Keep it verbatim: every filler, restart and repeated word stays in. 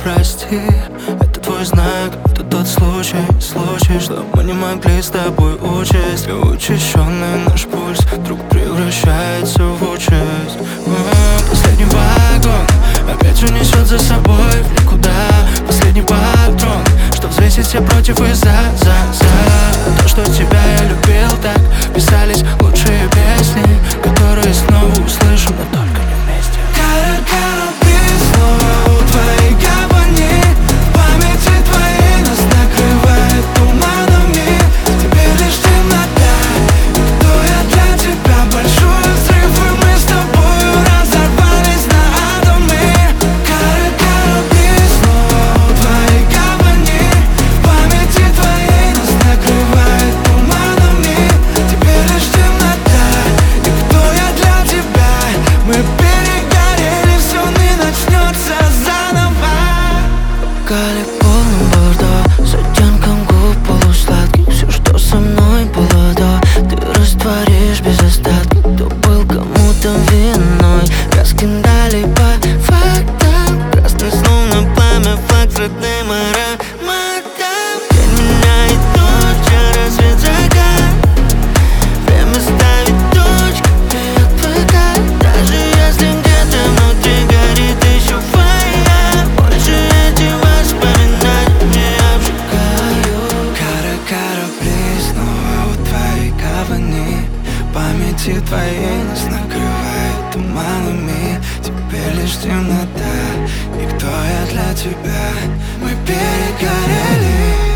прости. Это твой знак, это тот случай, случай, что мы не могли с тобой учесть. И учащенный наш пульс вдруг превращается в участь. а, Последний вагон опять унесет за собой в никуда. Последний патрон, что взвесит все против и за, за, за то, что тебя я любил так. Писались лучшие песни, которые снова услышим, но только не вместе. Кара, кара, ты снова у твоей гавани. В памяти твоей нас накрывает туманами. Теперь лишь темнота. Кто я для тебя? Большой взрыв, и мы с тобою разорвались на атомы. Кара, кара, ты снова у твоей гавани. В памяти твоей нас накрывает туманами. Теперь лишь темнота. И кто я для тебя? Мы перегорели, все не начнется заново. Кали полным бордо, с оттенком губ полусладких. Все, что со мной было до, ты растворишь без остатка. Кто был кому-то виной, раскидали по фактам. Красный словно пламя, флаг с родным ароматом. День меняет ночь, а рассвет закат. Время ставит точку и отвыкать. Даже если где-то внутри горит еще фаер, больше эти воспоминания обжигают. Кара, кара, плиз, снова у твоей гавани. В памяти твоей нас накрывает туманами. Теперь лишь темнота. И кто я для тебя? Мы перегорели.